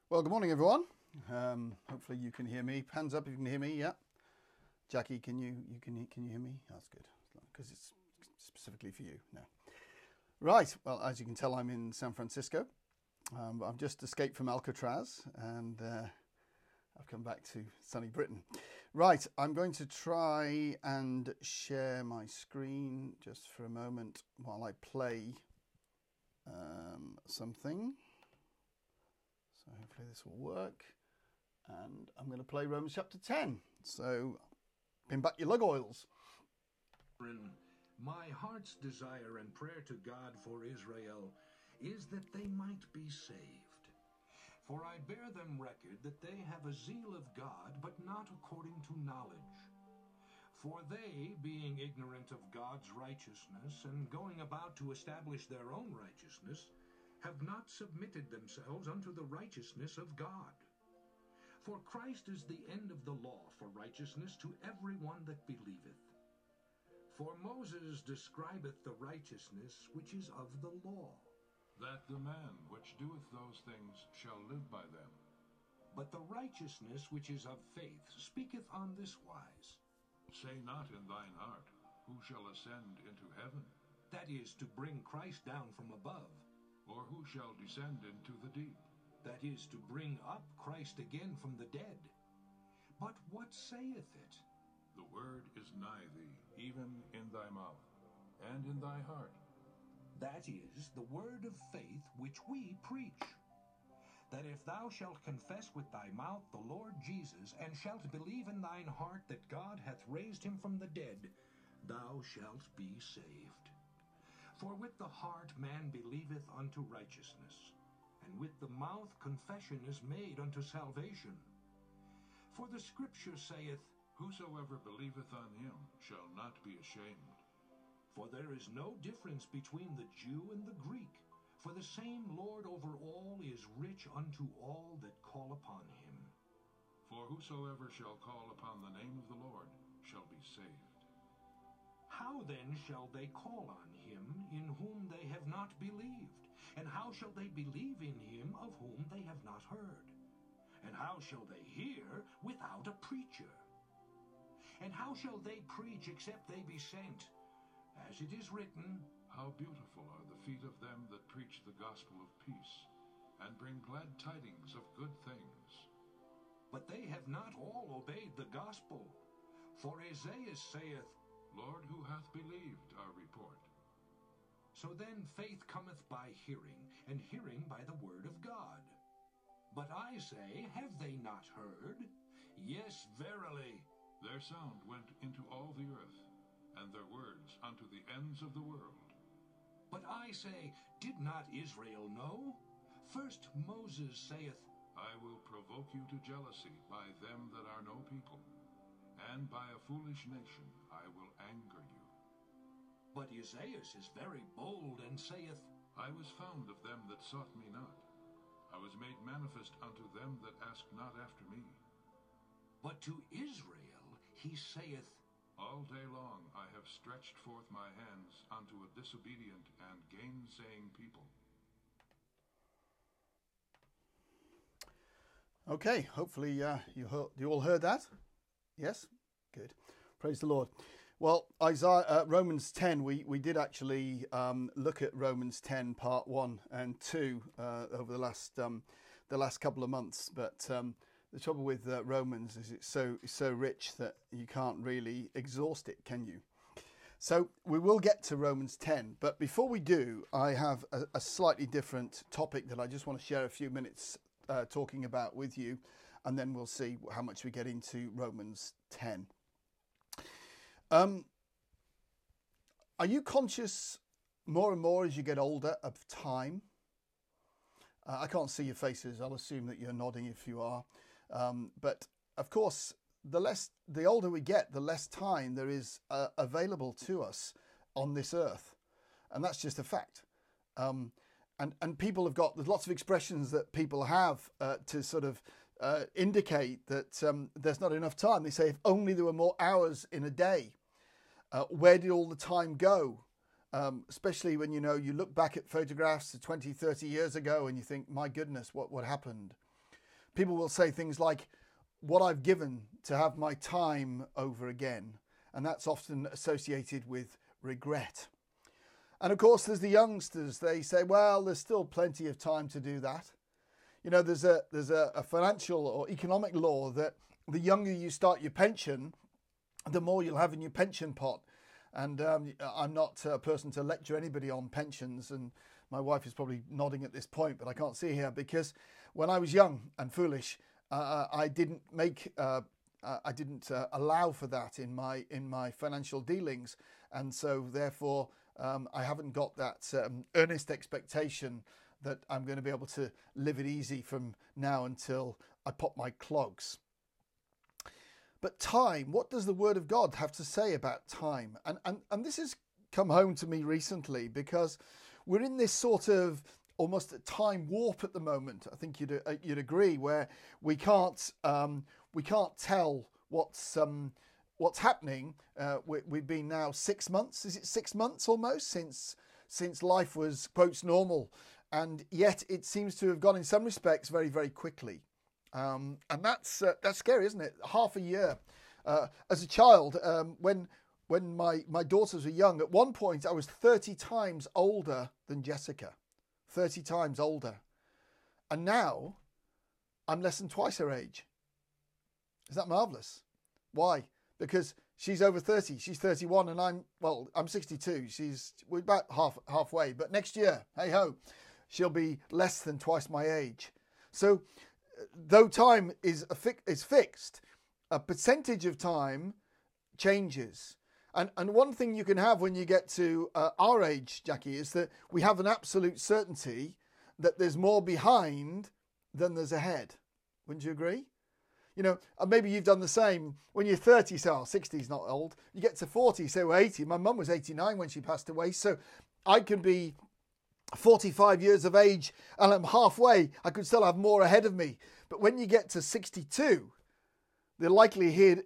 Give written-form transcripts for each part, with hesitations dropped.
Well, good morning, everyone. Hopefully you can hear me. Hands up if you can hear me. Yeah, Jackie, can you hear me? That's good, because it's specifically for you. No, right. Well, as you can tell, I'm in San Francisco. I've just escaped from Alcatraz, and I've come back to sunny Britain. Right, I'm going to try and share my screen just for a moment while I play something. So hopefully this will work. And I'm going to play Romans chapter 10. So pin back your lug oils. My heart's desire and prayer to God for Israel is that they might be saved. For I bear them record that they have a zeal of God, but not according to knowledge. For they, being ignorant of God's righteousness, and going about to establish their own righteousness, have not submitted themselves unto the righteousness of God. For Christ is the end of the law for righteousness to every one that believeth. For Moses describeth the righteousness which is of the law, that the man which doeth those things shall live by them. but the righteousness which is of faith speaketh on this wise, Say not in thine heart, Who shall ascend into heaven? that is, to bring Christ down from above, Or who shall descend into the deep? that is, to bring up Christ again from the dead. But what saith it? The word is nigh thee, even in thy mouth, and in thy heart. That is, the word of faith which we preach. That if thou shalt confess with thy mouth the Lord Jesus, and shalt believe in thine heart that God hath raised him from the dead, thou shalt be saved. For with the heart man believeth unto righteousness, and with the mouth confession is made unto salvation. For the scripture saith, Whosoever believeth on him shall not be ashamed. For there is no difference between the Jew and the Greek, for the same Lord over all is rich unto all that call upon him. For whosoever shall call upon the name of the Lord shall be saved. How then shall they call on him in whom they have not believed? And how shall they believe in him of whom they have not heard? And how shall they hear without a preacher? And how shall they preach except they be sent? As it is written, How beautiful are the feet of them that preach the gospel of peace, and bring glad tidings of good things. but they have not all obeyed the gospel. For Isaiah saith, Lord, who hath believed our report? So then faith cometh by hearing, and hearing by the word of God. But I say, have they not heard? Yes, verily. Their sound went into all the earth, and their words unto the ends of the world. But I say, did not Israel know? First Moses saith, I will provoke you to jealousy by them that are no people, and by a foolish nation I will anger you. But Isaiah is very bold, and saith, I was found of them that sought me not. I was made manifest unto them that asked not after me. But to Israel he saith, All day long I have stretched forth my hands unto a disobedient and gainsaying people. Okay, hopefully you all heard that. Yes? Good. Praise the Lord. Well, Romans 10, we did actually look at Romans 10 part 1 and 2 over the last couple of months. But the trouble with Romans is it's so rich that you can't really exhaust it, can you? So we will get to Romans 10. But before we do, I have a slightly different topic that I just want to share a few minutes talking about with you, and then we'll see how much we get into Romans 10. Are you conscious more and more as you get older of time? I can't see your faces. I'll assume that you're nodding if you are. But of course, the older we get, the less time there is available to us on this earth, and that's just a fact. And people have got, there's lots of expressions that people have to sort of indicate that there's not enough time. They say, if only there were more hours in a day. Where did all the time go? Especially when, you look back at photographs of 20, 30 years ago and you think, my goodness, what happened? people will say things like, what I've given to have my time over again. And that's often associated with regret. And of course, there's the youngsters. They say, well, there's still plenty of time to do that. You know, there's a financial or economic law that the younger you start your pension, the more you'll have in your pension pot. And I'm not a person to lecture anybody on pensions, and my wife is probably nodding at this point, but I can't see her, because when I was young and foolish, I didn't allow for that in my financial dealings, and so therefore I haven't got that earnest expectation that I'm going to be able to live it easy from now until I pop my clogs. But time, what does the Word of God have to say about time? And this has come home to me recently, because we're in this sort of almost a time warp at the moment. I think you'd agree, where we can't tell what's happening. We've been now 6 months. Is it 6 months almost since life was, quotes, normal, and yet it seems to have gone in some respects very, very quickly. And that's scary, isn't it? Half a year. As a child, when my daughters were young, at one point I was 30 times older than Jessica. 30 times older. And now I'm less than twice her age. Is that marvellous? Why? Because she's over 30. She's 31 and I'm 62. We're about halfway. But next year, hey ho, she'll be less than twice my age. So though time is fixed, a percentage of time changes. And one thing you can have when you get to our age, Jackie, is that we have an absolute certainty that there's more behind than there's ahead. Wouldn't you agree? You know, maybe you've done the same. When you're 30, you say, oh, 60 is not old. You get to 40, you say, well, 80. My mum was 89 when she passed away. So I can be 45 years of age and I'm halfway. I could still have more ahead of me. But when you get to 62, the likelihood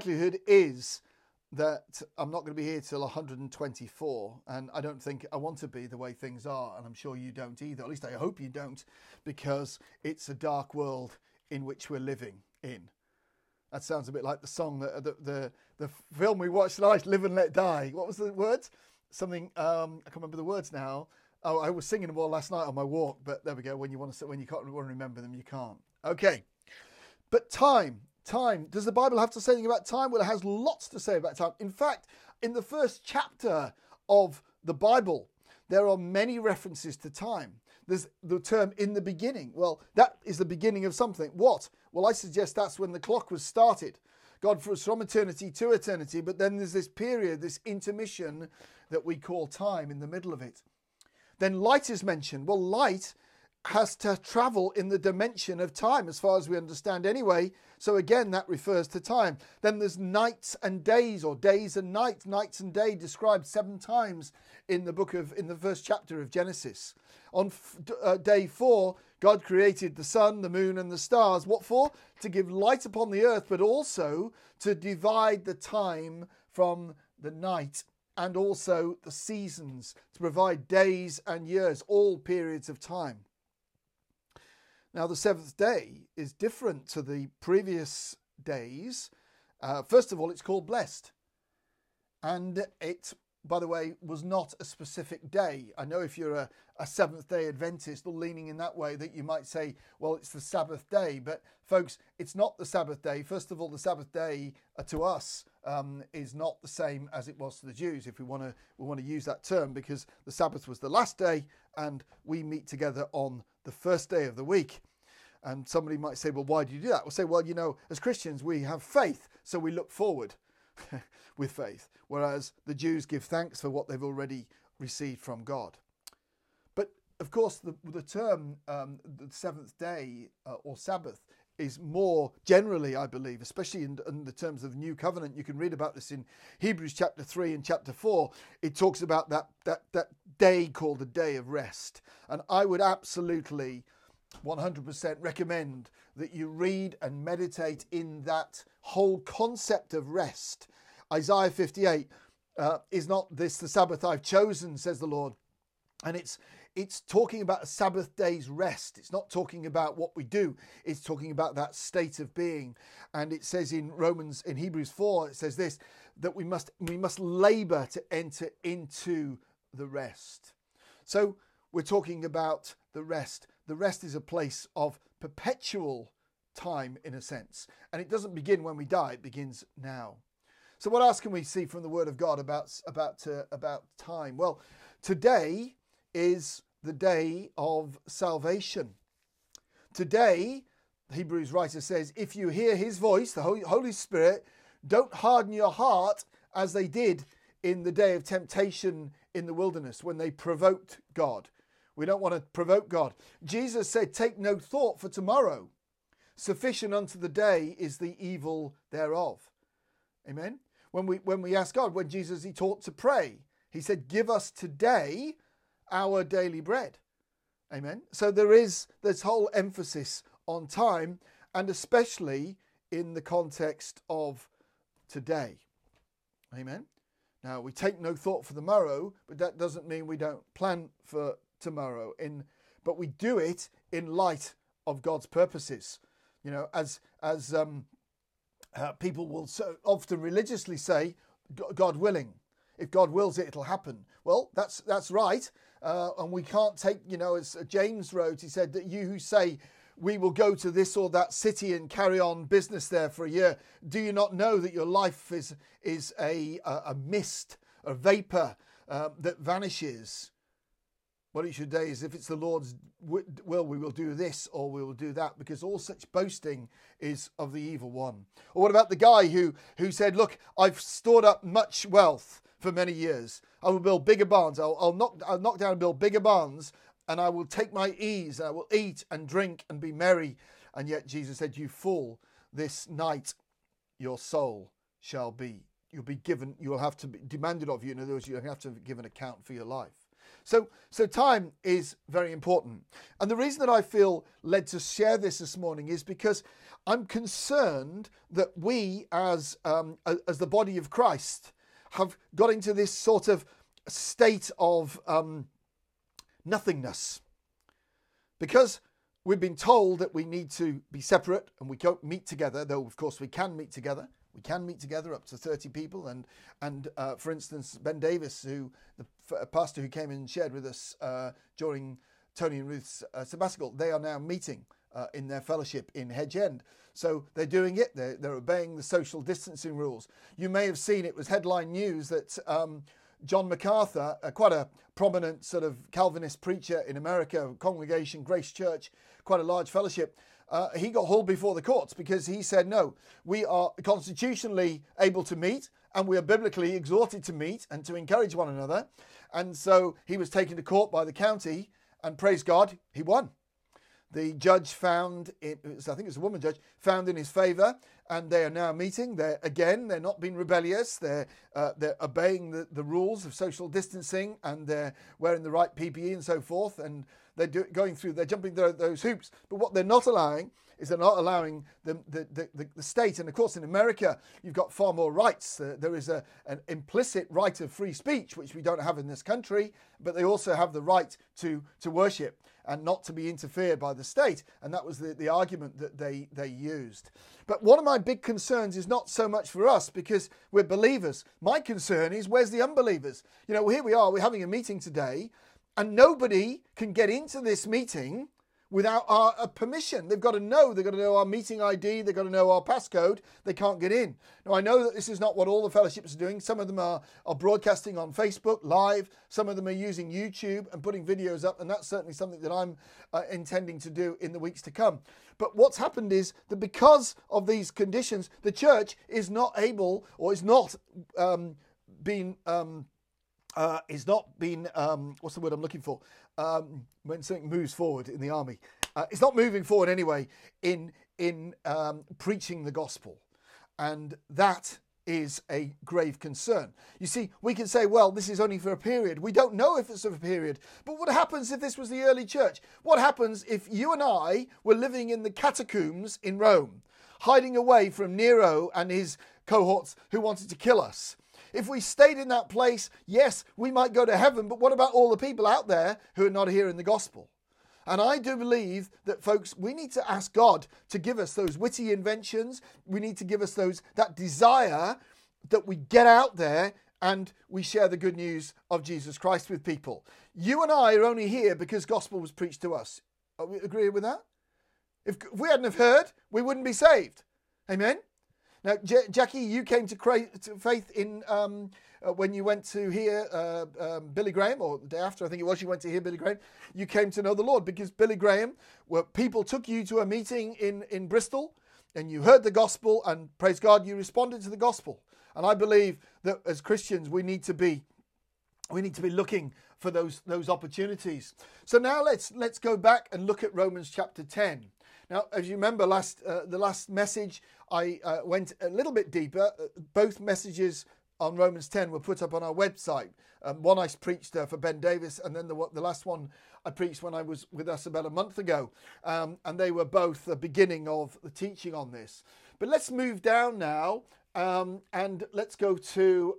is that I'm not going to be here till 124, and I don't think I want to be the way things are, and I'm sure you don't either. At least I hope you don't, because it's a dark world in which we're living in. That sounds a bit like the song, the film we watched last, Live and Let Die. What was the words? Something, I can't remember the words now. Oh, I was singing them all last night on my walk, but there we go. When you can't remember them, you can't. Okay, but time. Does the Bible have to say anything about time? Well, it has lots to say about time. In fact, in the first chapter of the Bible, there are many references to time. There's the term in the beginning. Well, that is the beginning of something. What? Well, I suggest that's when the clock was started. God was from eternity to eternity, but then there's this period, this intermission that we call time in the middle of it. Then light is mentioned. Well, light has to travel in the dimension of time, as far as we understand anyway. So again, that refers to time. Then there's nights and days, or days and nights. Nights and day described 7 times in the first chapter of Genesis. On day 4, God created the sun, the moon and the stars. What for? To give light upon the earth, but also to divide the time from the night, and also the seasons, to provide days and years, all periods of time. Now, the seventh day is different to the previous days. First of all, it's called blessed. And it, by the way, was not a specific day. I know if you're a Seventh-day Adventist or leaning in that way, that you might say, well, it's the Sabbath day. But folks, it's not the Sabbath day. First of all, the Sabbath day to us is not the same as it was to the Jews, if we want to use that term, because the Sabbath was the last day and we meet together on the first day of the week. And somebody might say, well, why do you do that? We'll say, well, you know, as Christians, we have faith, so we look forward with faith, whereas the Jews give thanks for what they've already received from God. But, of course, the term the seventh day or Sabbath is more generally, I believe, especially in the terms of the New Covenant. You can read about this in Hebrews chapter 3 and chapter 4. It talks about that day called the day of rest. And I would absolutely 100% recommend that you read and meditate in that whole concept of rest. Isaiah 58 is not this the Sabbath I've chosen, says the Lord. And it's talking about a Sabbath day's rest. It's not talking about what we do. It's talking about that state of being. And it says in Hebrews 4, it says this, that we must labor to enter into the rest. So we're talking about the rest. The rest is a place of perpetual time, in a sense. And it doesn't begin when we die. It begins now. So what else can we see from the Word of God about time? Well, today is the day of salvation. Today, the Hebrews writer says, if you hear his voice, the Holy Spirit, don't harden your heart as they did in the day of temptation in the wilderness when they provoked God. We don't want to provoke God. Jesus said, take no thought for tomorrow. Sufficient unto the day is the evil thereof. Amen. When we ask God, when Jesus, he taught to pray, he said, give us today our daily bread. Amen. So there is this whole emphasis on time, and especially in the context of today. Amen. Now, we take no thought for the morrow, but that doesn't mean we don't plan for tomorrow. But we do it in light of God's purposes. You know, as people will so often religiously say, God willing. If God wills it, it'll happen. Well, that's right. And we can't take, as James wrote, he said that you who say we will go to this or that city and carry on business there for a year, do you not know that your life is a mist, a vapor that vanishes? What it should say is, if it's the Lord's will, we will do this or we will do that, because all such boasting is of the evil one. Or what about the guy who said, look, I've stored up much wealth for many years. I will build bigger barns. I'll knock down and build bigger barns, and I will take my ease, and I will eat and drink and be merry. And yet Jesus said, you fool, this night your soul shall be. You'll have to be demanded of you. In other words, you'll have to give an account for your life. So time is very important. And the reason that I feel led to share this morning is because I'm concerned that we as the body of Christ have got into this sort of state of nothingness. Because we've been told that we need to be separate and we can't meet together, though of course we can meet together. We can meet together up to 30 people. And for instance, Ben Davis, the pastor who came in and shared with us during Tony and Ruth's sabbatical, they are now meeting in their fellowship in Hedge End. So they're doing it. They're obeying the social distancing rules. You may have seen, it was headline news that John MacArthur, quite a prominent sort of Calvinist preacher in America, congregation, Grace Church, quite a large fellowship, he got hauled before the courts because he said, no, we are constitutionally able to meet and we are biblically exhorted to meet and to encourage one another. And so he was taken to court by the county, and praise God, he won. The judge found, I think it was a woman judge, found in his favour, and they are now meeting. They're not being rebellious. They're obeying the rules of social distancing, and they're wearing the right PPE and so forth, and they're jumping those hoops. But what they're not allowing is they're not allowing the state. And of course, in America, you've got far more rights. There is an implicit right of free speech, which we don't have in this country, but they also have the right to worship and not to be interfered by the state. And that was the argument that they used. But one of my big concerns is not so much for us because we're believers. My concern is, where's the unbelievers? Here we are, we're having a meeting today, and nobody can get into this meeting without our permission. They've got to know our meeting ID, they've got to know our passcode, they can't get in. Now, I know that this is not what all the fellowships are doing. Some of them are broadcasting on Facebook Live, some of them are using YouTube and putting videos up, and that's certainly something that I'm intending to do in the weeks to come. But what's happened is that because of these conditions, the church is not able, or is not being... what's the word I'm looking for? When something moves forward in the army. It's not moving forward anyway in preaching the gospel. And that is a grave concern. You see, we can say, well, this is only for a period. We don't know if it's for a period. But what happens if this was the early church? What happens if you and I were living in the catacombs in Rome, hiding away from Nero and his cohorts who wanted to kill us? If we stayed in that place, yes, we might go to heaven, but what about all the people out there who are not hearing the gospel? And I do believe that, folks, we need to ask God to give us those witty inventions. We need to give us that desire that we get out there and we share the good news of Jesus Christ with people. You and I are only here because gospel was preached to us. Are we agree with that? If we hadn't have heard, we wouldn't be saved. Amen? Now, Jackie, you came to faith in when you went to hear Billy Graham, or the day after, I think it was, you went to hear Billy Graham. You came to know the Lord because Billy Graham, people took you to a meeting in Bristol, and you heard the gospel, and praise God, you responded to the gospel. And I believe that as Christians, we need to be looking for those opportunities. So now let's go back and look at Romans chapter 10. Now, as you remember, the last message, I went a little bit deeper. Both messages on Romans 10 were put up on our website. One I preached for Ben Davis, and then the last one I preached when I was with us about a month ago. And they were both the beginning of the teaching on this. But let's move down now, and let's go to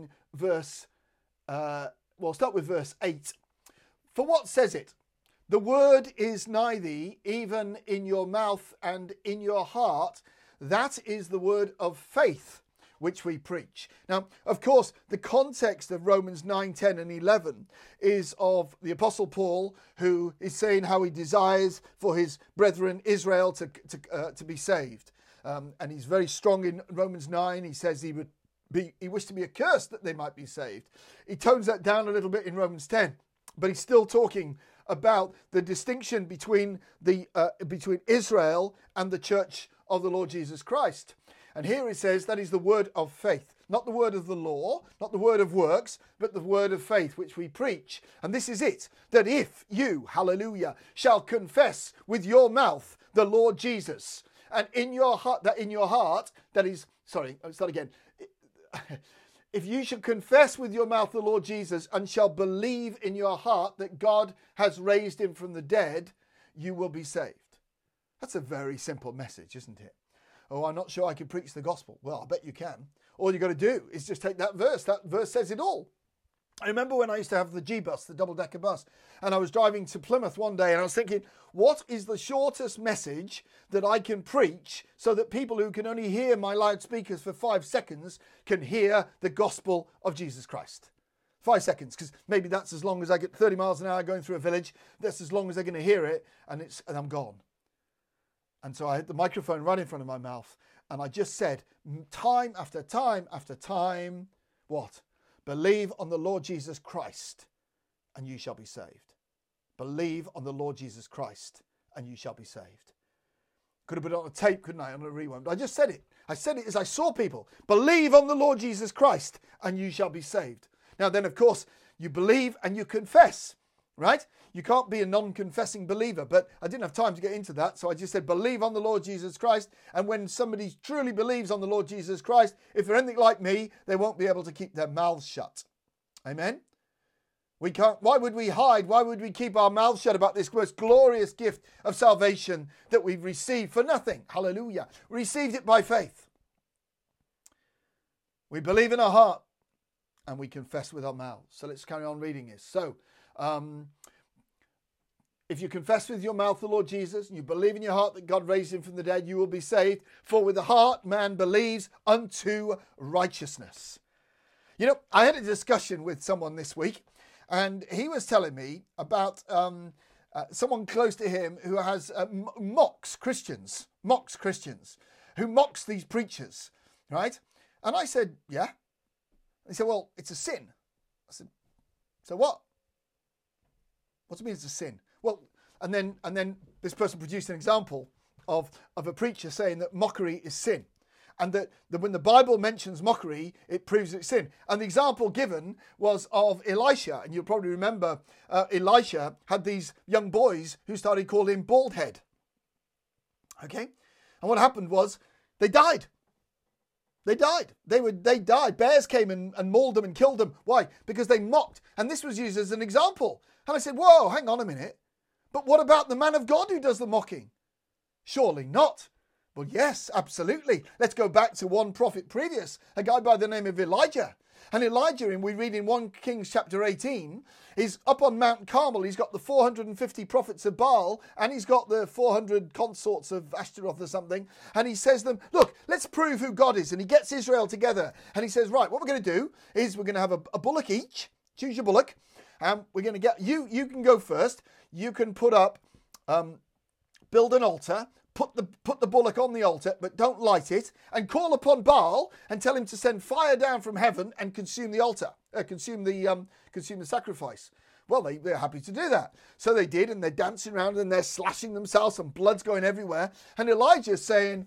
we'll start with verse 8. For what says it? The word is nigh thee, even in your mouth and in your heart. That is the word of faith which we preach. Now, of course, the context of Romans 9, 10 and 11 is of the Apostle Paul, who is saying how he desires for his brethren Israel to be saved. And he's very strong in Romans 9. He says he wished to be accursed that they might be saved. He tones that down a little bit in Romans 10, but he's still talking about the distinction between Israel and the church of the Lord Jesus Christ. And here it says that is the word of faith, not the word of the law, not the word of works, but the word of faith which we preach. And this is it, that if you, hallelujah, shall confess with your mouth the Lord Jesus, and in your heart, if you shall confess with your mouth the Lord Jesus and shall believe in your heart that God has raised him from the dead, you will be saved. That's a very simple message, isn't it? Oh, I'm not sure I can preach the gospel. Well, I bet you can. All you got to do is just take that verse. That verse says it all. I remember when I used to have the G-bus, the double-decker bus, and I was driving to Plymouth one day and I was thinking, what is the shortest message that I can preach so that people who can only hear my loudspeakers for 5 seconds can hear the gospel of Jesus Christ? 5 seconds, because maybe that's as long as I get 30 miles an hour going through a village. That's as long as they're going to hear it, and I'm gone. And so I had the microphone right in front of my mouth, and I just said, time after time after time, what? Believe on the Lord Jesus Christ, and you shall be saved. Believe on the Lord Jesus Christ, and you shall be saved. Could have put it on a tape, couldn't I, on a rewind? But I just said it. I said it as I saw people. Believe on the Lord Jesus Christ, and you shall be saved. Now then, of course, you believe and you confess, right? You can't be a non-confessing believer, but I didn't have time to get into that, so I just said believe on the Lord Jesus Christ, and when somebody truly believes on the Lord Jesus Christ, if they're anything like me, they won't be able to keep their mouths shut. Amen? We can't. Why would we hide? Why would we keep our mouths shut about this most glorious gift of salvation that we've received for nothing? Hallelujah. We received it by faith. We believe in our heart and we confess with our mouths. So let's carry on reading this. So, if you confess with your mouth the Lord Jesus and you believe in your heart that God raised him from the dead, you will be saved. For with the heart man believes unto righteousness. You know, I had a discussion with someone this week, and he was telling me about someone close to him who has mocks Christians, who mocks these preachers, right? And I said, yeah. He said, well, it's a sin. I said, so what? What do you mean it's a sin? Well, and then this person produced an example of a preacher saying that mockery is sin. And that when the Bible mentions mockery, it proves it's sin. And the example given was of Elisha. And you'll probably remember Elisha had these young boys who started calling him bald head. Okay? And what happened was they died. They died. They died. Bears came and mauled them and killed them. Why? Because they mocked. And this was used as an example. And I said, whoa, hang on a minute. But what about the man of God who does the mocking? Surely not. Well, yes, absolutely. Let's go back to one prophet previous, a guy by the name of Elijah. And Elijah, we read in 1 Kings chapter 18, is up on Mount Carmel. He's got the 450 prophets of Baal, and he's got the 400 consorts of Ashtaroth or something. And he says to them, look, let's prove who God is. And he gets Israel together. And he says, right, what we're going to do is we're going to have a bullock each. Choose your bullock. And we're going to get, you can go first. You can put up, build an altar. Put the bullock on the altar, but don't light it, and call upon Baal and tell him to send fire down from heaven and consume the altar, consume the sacrifice. Well, they're happy to do that. So they did, and they're dancing around and they're slashing themselves and blood's going everywhere. And Elijah's saying,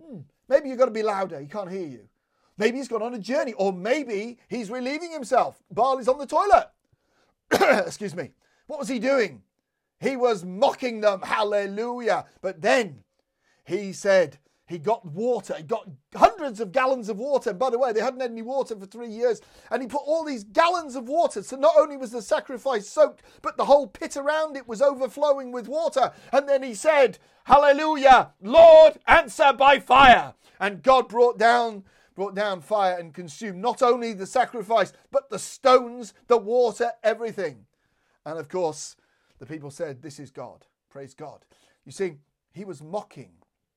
maybe you've got to be louder. He can't hear you. Maybe he's gone on a journey, or maybe he's relieving himself. Baal is on the toilet. Excuse me. What was he doing? He was mocking them. Hallelujah. But then he said he got water. He got hundreds of gallons of water. And by the way, they hadn't had any water for 3 years. And he put all these gallons of water. So not only was the sacrifice soaked, but the whole pit around it was overflowing with water. And then he said, hallelujah, Lord, answer by fire. And God brought down fire and consumed not only the sacrifice, but the stones, the water, everything. And of course, the people said, this is God. Praise God. You see, he was mocking.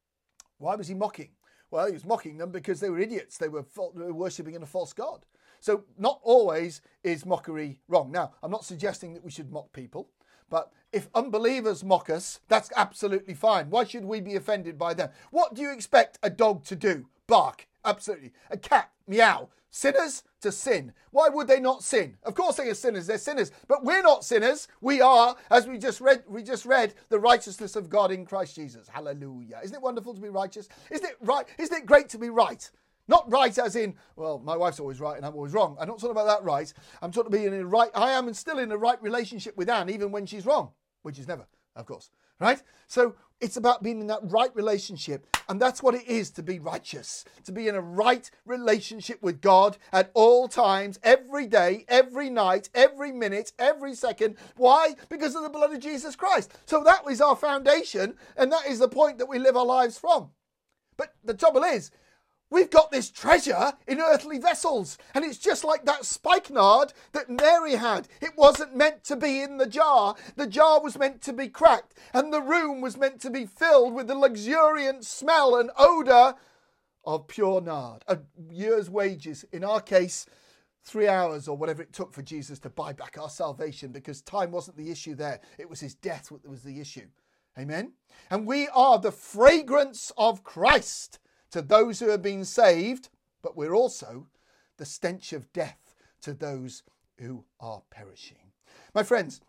Why was he mocking? Well, he was mocking them because they were idiots. They were worshipping in a false god. So not always is mockery wrong. Now, I'm not suggesting that we should mock people, but if unbelievers mock us, that's absolutely fine. Why should we be offended by them? What do you expect a dog to do? Bark. Absolutely. A cat. Meow. Sinners to sin. Why would they not sin? Of course they are sinners. They're sinners. But we're not sinners. We are, as we just read, the righteousness of God in Christ Jesus. Hallelujah. Isn't it wonderful to be righteous? Isn't it right? Isn't it great to be right? Not right as in, well, my wife's always right and I'm always wrong. I'm not talking about that right. I'm talking about being in a right. I am still in a right relationship with Anne, even when she's wrong, which is never, of course. Right? So it's about being in that right relationship. And that's what it is to be righteous. To be in a right relationship with God at all times, every day, every night, every minute, every second. Why? Because of the blood of Jesus Christ. So that is our foundation. And that is the point that we live our lives from. But the trouble is, we've got this treasure in earthly vessels. And it's just like that spikenard that Mary had. It wasn't meant to be in the jar. The jar was meant to be cracked. And the room was meant to be filled with the luxuriant smell and odour of pure nard. A year's wages. In our case, 3 hours or whatever it took for Jesus to buy back our salvation, because time wasn't the issue there. It was his death that was the issue. Amen? And we are the fragrance of Christ to those who have been saved, but we're also the stench of death to those who are perishing. My friends,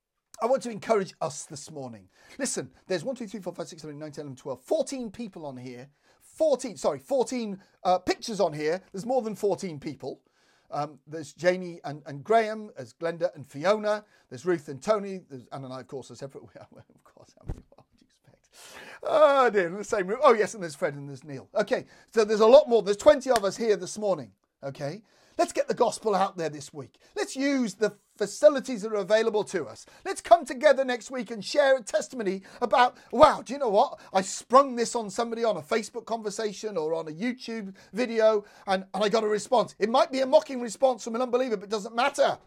I want to encourage us this morning. Listen, there's 1, 2, 3, 4, 5, 6, 7, 8, 9, 10, 11, 12, 14 people on here. 14 pictures on here. There's more than 14 people. There's Janie and Graham. There's Glenda and Fiona. There's Ruth and Tony. There's Anne and I, of course, are separate. Of course, how many would you expect? Oh, dear, in the same room. Oh, yes, and there's Fred and there's Neil. Okay, so there's a lot more. There's 20 of us here this morning. Okay, let's get the gospel out there this week. Let's use the facilities that are available to us. Let's come together next week and share a testimony about, wow, do you know what? I sprung this on somebody on a Facebook conversation or on a YouTube video and I got a response. It might be a mocking response from an unbeliever, but it doesn't matter.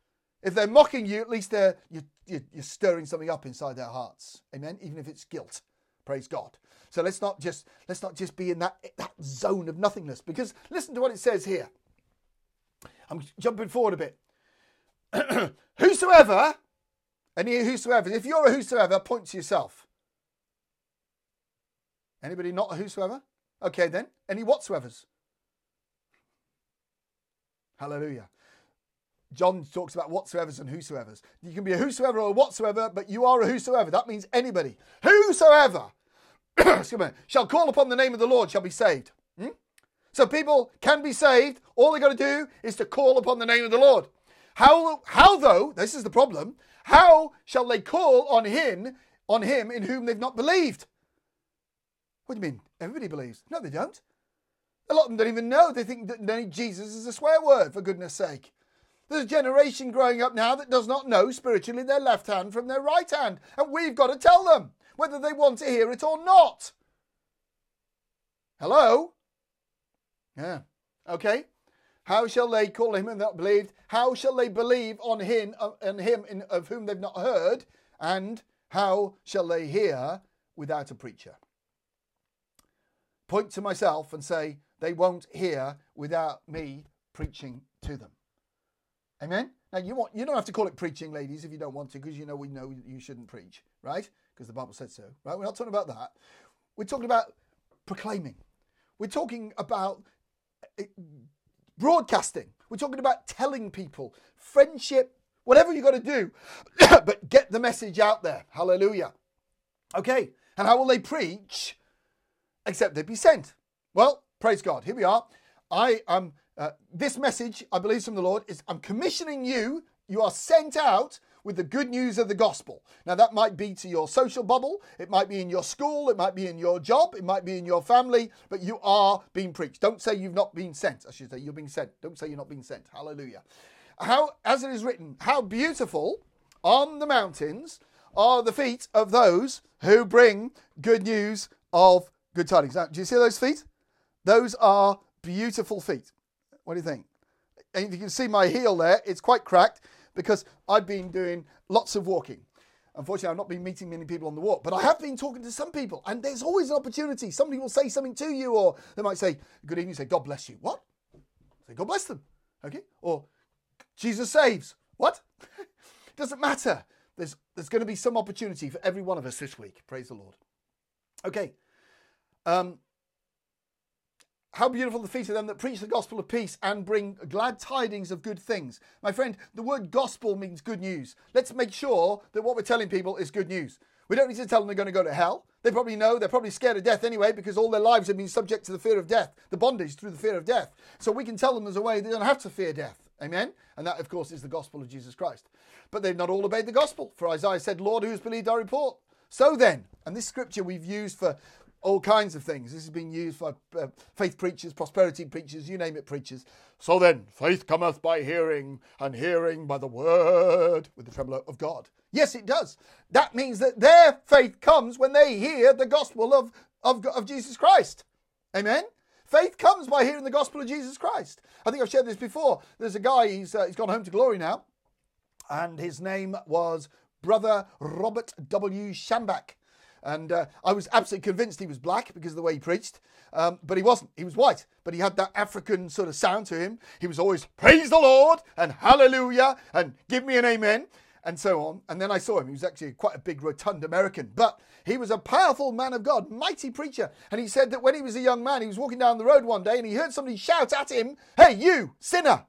If they're mocking you, at least you're stirring something up inside their hearts. Amen? Even if it's guilt. Praise God. So let's not just be in that zone of nothingness, because listen to what it says here. I'm jumping forward a bit. Whosoever, any whosoever, if you're a whosoever, point to yourself. Anybody not a whosoever? Okay then. Any whatsoevers? Hallelujah. John talks about whatsoevers and whosoevers. You can be a whosoever or a whatsoever, but you are a whosoever. That means anybody. Whosoever shall call upon the name of the Lord shall be saved. So people can be saved. All they got to do is to call upon the name of the Lord. How though, this is the problem, how shall they call on him in whom they've not believed? What do you mean? Everybody believes. No, they don't. A lot of them don't even know. They think that Jesus is a swear word, for goodness sake. There's a generation growing up now that does not know spiritually their left hand from their right hand. And we've got to tell them whether they want to hear it or not. Hello? Yeah. Okay. How shall they call him and not believed? How shall they believe on him of whom they've not heard? And how shall they hear without a preacher? Point to myself and say, they won't hear without me preaching to them. Amen? Now, you don't have to call it preaching, ladies, if you don't want to, because we know you shouldn't preach, right? Because the Bible said so, right? We're not talking about that. We're talking about proclaiming. We're talking about broadcasting. We're talking about telling people, friendship, whatever you got to do, but get the message out there. Hallelujah. Okay, and how will they preach except they be sent? Well, praise God. Here we are. I am. This message, I believe from the Lord, is I'm commissioning you. You are sent out with the good news of the gospel. Now, that might be to your social bubble. It might be in your school. It might be in your job. It might be in your family. But you are being preached. Don't say you've not been sent. I should say you're being sent. Don't say you're not being sent. Hallelujah. As it is written, how beautiful on the mountains are the feet of those who bring good news of good tidings. Now, do you see those feet? Those are beautiful feet. What do you think? And you can see my heel there. It's quite cracked because I've been doing lots of walking. Unfortunately, I've not been meeting many people on the walk, but I have been talking to some people, and there's always an opportunity. Somebody will say something to you, or they might say, good evening, say, God bless you. What? Say, God bless them. Okay? Or, Jesus saves. What? Doesn't matter. There's going to be some opportunity for every one of us this week. Praise the Lord. Okay. How beautiful the feet of them that preach the gospel of peace and bring glad tidings of good things. My friend, the word gospel means good news. Let's make sure that what we're telling people is good news. We don't need to tell them they're going to go to hell. They probably know. They're probably scared of death anyway because all their lives have been subject to the fear of death, the bondage through the fear of death. So we can tell them there's a way they don't have to fear death. Amen? And that, of course, is the gospel of Jesus Christ. But they've not all obeyed the gospel. For Isaiah said, Lord, who has believed our report? So then, and this scripture we've used for all kinds of things. This has been used for faith preachers, prosperity preachers, you name it, preachers. So then, faith cometh by hearing, and hearing by the word, with the tremolo of God. Yes, it does. That means that their faith comes when they hear the gospel of Jesus Christ. Amen? Faith comes by hearing the gospel of Jesus Christ. I think I've shared this before. There's a guy, he's gone home to glory now, and his name was Brother Robert W. Schambach. And I was absolutely convinced he was black because of the way he preached. But he wasn't. He was white. But he had that African sort of sound to him. He was always, praise the Lord, and hallelujah, and give me an amen, and so on. And then I saw him. He was actually quite a big, rotund American. But he was a powerful man of God, mighty preacher. And he said that when he was a young man, he was walking down the road one day, and he heard somebody shout at him, hey, you, sinner.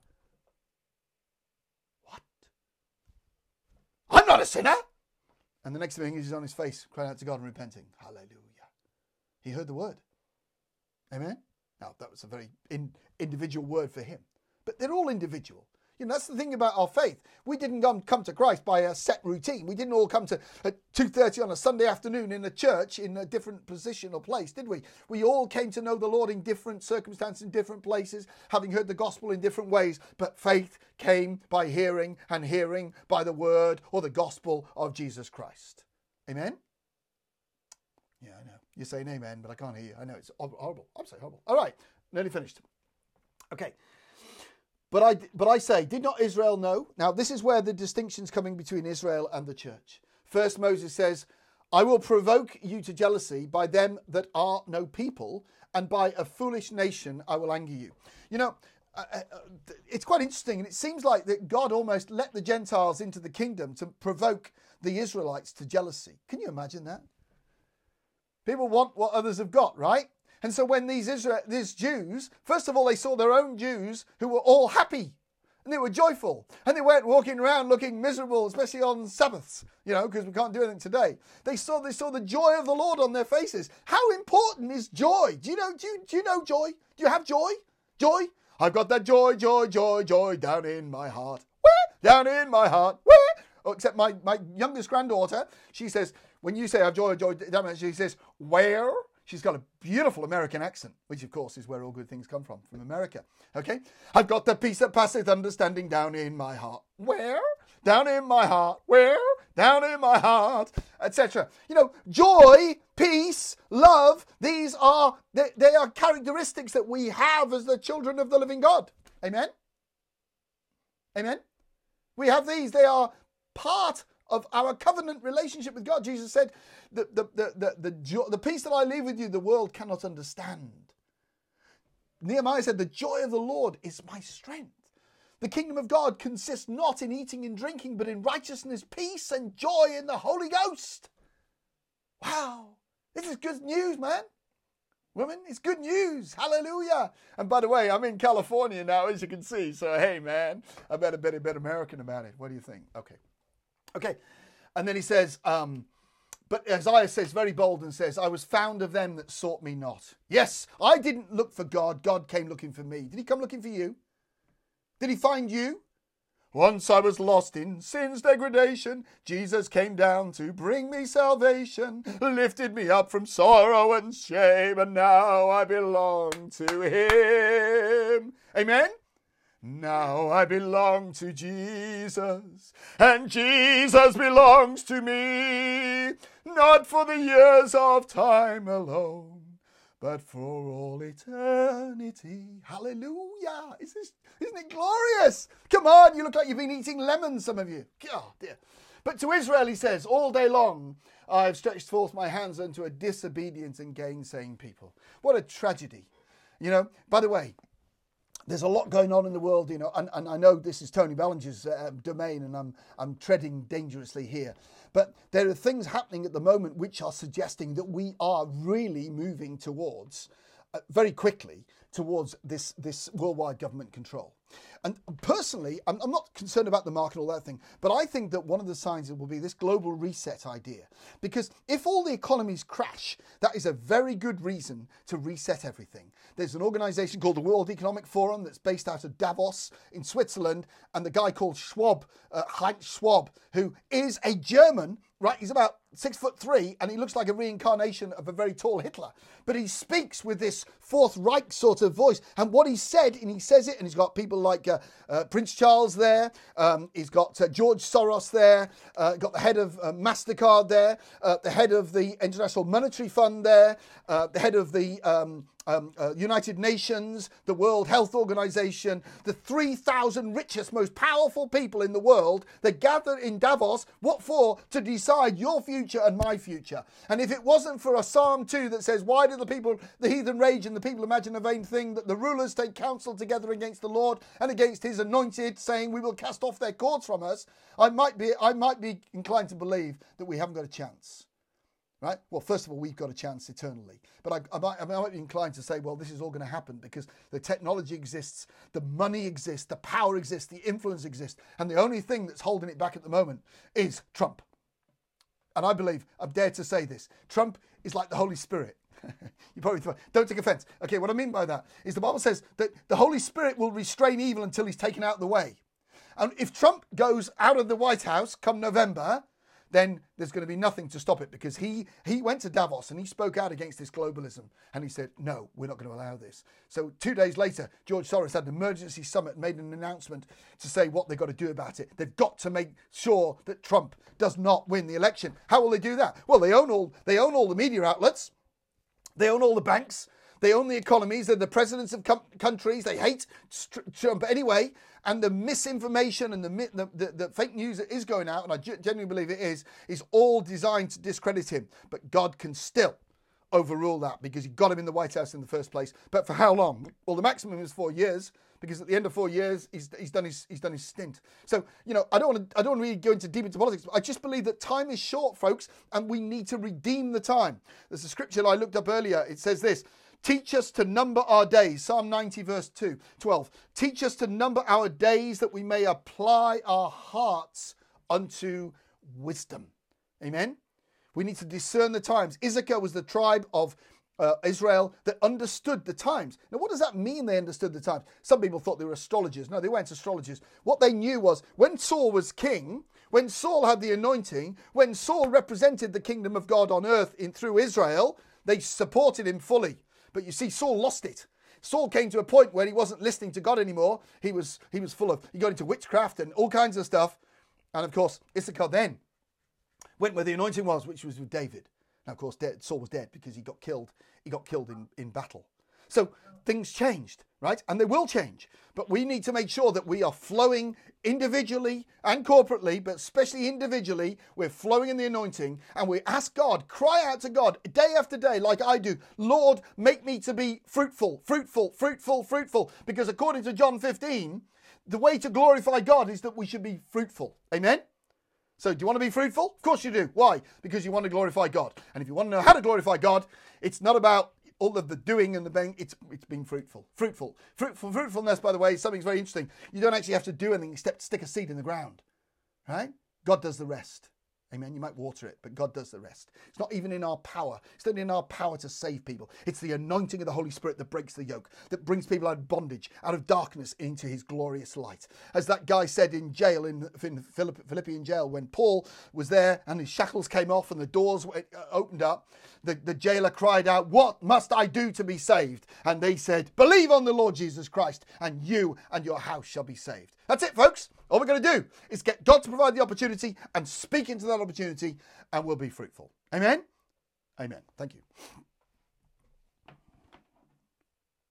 What? I'm not a sinner. And the next thing is he's on his face, crying out to God and repenting. Hallelujah. He heard the word. Amen? Now, that was a very individual word for him. But they're all individual. You know, that's the thing about our faith. We didn't come to Christ by a set routine. We didn't all come to at 2:30 on a Sunday afternoon in a church in a different position or place, did we? We all came to know the Lord in different circumstances, in different places, having heard the gospel in different ways. But faith came by hearing, and hearing by the word or the gospel of Jesus Christ. Amen? Yeah, I know. You're saying amen, but I can't hear you. I know, it's horrible. I'm saying horrible. All right, nearly finished. Okay. But I say, did not Israel know? Now, this is where the distinction's coming between Israel and the church. First, Moses says, I will provoke you to jealousy by them that are no people, and by a foolish nation I will anger you. You know, it's quite interesting, and it seems like that God almost let the Gentiles into the kingdom to provoke the Israelites to jealousy. Can you imagine that? People want what others have got, right? And so when these Jews, first of all, they saw their own Jews who were all happy and they were joyful and they weren't walking around looking miserable, especially on Sabbaths, you know, because we can't do anything today. They saw the joy of the Lord on their faces. How important is joy? Do you know joy? Do you have joy? Joy? I've got that joy, joy, joy, joy down in my heart. Where? Down in my heart. Where? Oh, except my youngest granddaughter, she says, when you say I have joy, joy, down, she says, where? She's got a beautiful American accent, which of course is where all good things come from America. Okay? I've got the peace that passeth understanding down in my heart. Where? Down in my heart. Where? Down in my heart, etc. You know, joy, peace, love, they are characteristics that we have as the children of the living God. Amen? Amen? We have these. They are part of our covenant relationship with God. Jesus said, the peace that I leave with you, the world cannot understand. Nehemiah said, the joy of the Lord is my strength. The kingdom of God consists not in eating and drinking, but in righteousness, peace, and joy in the Holy Ghost. Wow. This is good news, man. Women, it's good news. Hallelujah. And by the way, I'm in California now, as you can see. So, hey, man, I better be a bit American about it. What do you think? Okay. And then he says, but Isaiah says very bold and says, I was found of them that sought me not. Yes, I didn't look for God. God came looking for me. Did he come looking for you? Did he find you? Once I was lost in sin's degradation. Jesus came down to bring me salvation, lifted me up from sorrow and shame, and now I belong to him. Amen? Now I belong to Jesus, and Jesus belongs to me, not for the years of time alone, but for all eternity. Hallelujah. Isn't it glorious? Come on, you look like you've been eating lemons, some of you. Oh, dear. But to Israel, he says, all day long, I've stretched forth my hands unto a disobedient and gainsaying people. What a tragedy. You know, by the way, there's a lot going on in the world, you know, and I know this is Tony Ballinger's domain, and I'm treading dangerously here. But there are things happening at the moment which are suggesting that we are really moving towards, very quickly, towards this worldwide government control. And personally, I'm not concerned about the market and all that thing, but I think that one of the signs will be this global reset idea. Because if all the economies crash, that is a very good reason to reset everything. There's an organization called the World Economic Forum that's based out of Davos in Switzerland, and the guy called Schwab, Heinz Schwab, who is a German, right? He's about 6'3", and he looks like a reincarnation of a very tall Hitler. But he speaks with this Fourth Reich sort of voice. And what he said, and he says it, and he's got people like Prince Charles there. He's got George Soros there. Got the head of MasterCard there. The head of the International Monetary Fund there. The head of the United Nations, the World Health Organization, the 3,000 richest, most powerful people in the world. They gathered in Davos. What for? To decide your future and my future. And if it wasn't for a Psalm 2 that says, why do the heathen rage and the people imagine a vain thing, that the rulers take counsel together against the Lord and against his anointed, saying we will cast off their cords from us, I might be inclined to believe that we haven't got a chance. Right? Well, first of all, we've got a chance eternally. But I might be inclined to say, well, this is all going to happen because the technology exists, the money exists, the power exists, the influence exists. And the only thing that's holding it back at the moment is Trump. And I believe, I dare to say this, Trump is like the Holy Spirit. You probably don't take offense. Okay, what I mean by that is the Bible says that the Holy Spirit will restrain evil until he's taken out of the way. And if Trump goes out of the White House come November, then there's going to be nothing to stop it, because he went to Davos and he spoke out against this globalism and he said, no, we're not going to allow this. So 2 days later, George Soros had an emergency summit and made an announcement to say what they've got to do about it. They've got to make sure that Trump does not win the election. How will they do that? Well, they own all the media outlets. They own all the banks. They own the economies. They're the presidents of countries. They hate Trump anyway. And the misinformation and the fake news that is going out, and I genuinely believe it is all designed to discredit him. But God can still overrule that, because he got him in the White House in the first place. But for how long? Well, the maximum is 4 years, because at the end of 4 years, he's done his stint. So, you know, I don't want to really go deep into politics, but I just believe that time is short, folks, and we need to redeem the time. There's a scripture I looked up earlier. It says this: teach us to number our days. Psalm 90 verse 12. Teach us to number our days, that we may apply our hearts unto wisdom. Amen. We need to discern the times. Issachar was the tribe of Israel that understood the times. Now, what does that mean, they understood the times? Some people thought they were astrologers. No, they weren't astrologers. What they knew was, when Saul was king, when Saul had the anointing, when Saul represented the kingdom of God on earth through Israel, they supported him fully. But you see, Saul lost it. Saul came to a point where he wasn't listening to God anymore. He got into witchcraft and all kinds of stuff. And of course, Issachar then went where the anointing was, which was with David. Now, of course, Saul was dead because he got killed. He got killed in battle. So things changed, right? And they will change. But we need to make sure that we are flowing individually and corporately, but especially individually. We're flowing in the anointing, and we ask God, cry out to God day after day, like I do. Lord, make me to be fruitful, fruitful, fruitful, fruitful. Because according to John 15, the way to glorify God is that we should be fruitful. Amen? So do you want to be fruitful? Of course you do. Why? Because you want to glorify God. And if you want to know how to glorify God, it's not about all of the doing and the being, it's being fruitful. Fruitfulness, by the way, is something very interesting. You don't actually have to do anything except stick a seed in the ground, right? God does the rest. Amen. You might water it, but God does the rest. It's not even in our power. It's not in our power to save people. It's the anointing of the Holy Spirit that breaks the yoke, that brings people out of bondage, out of darkness into his glorious light. As that guy said in jail, in Philippian jail, when Paul was there and his shackles came off and the doors opened up, the jailer cried out, "What must I do to be saved?" And they said, "Believe on the Lord Jesus Christ, and you and your house shall be saved." That's it, folks. All we're going to do is get God to provide the opportunity and speak into that opportunity, and we'll be fruitful. Amen? Amen. Thank you.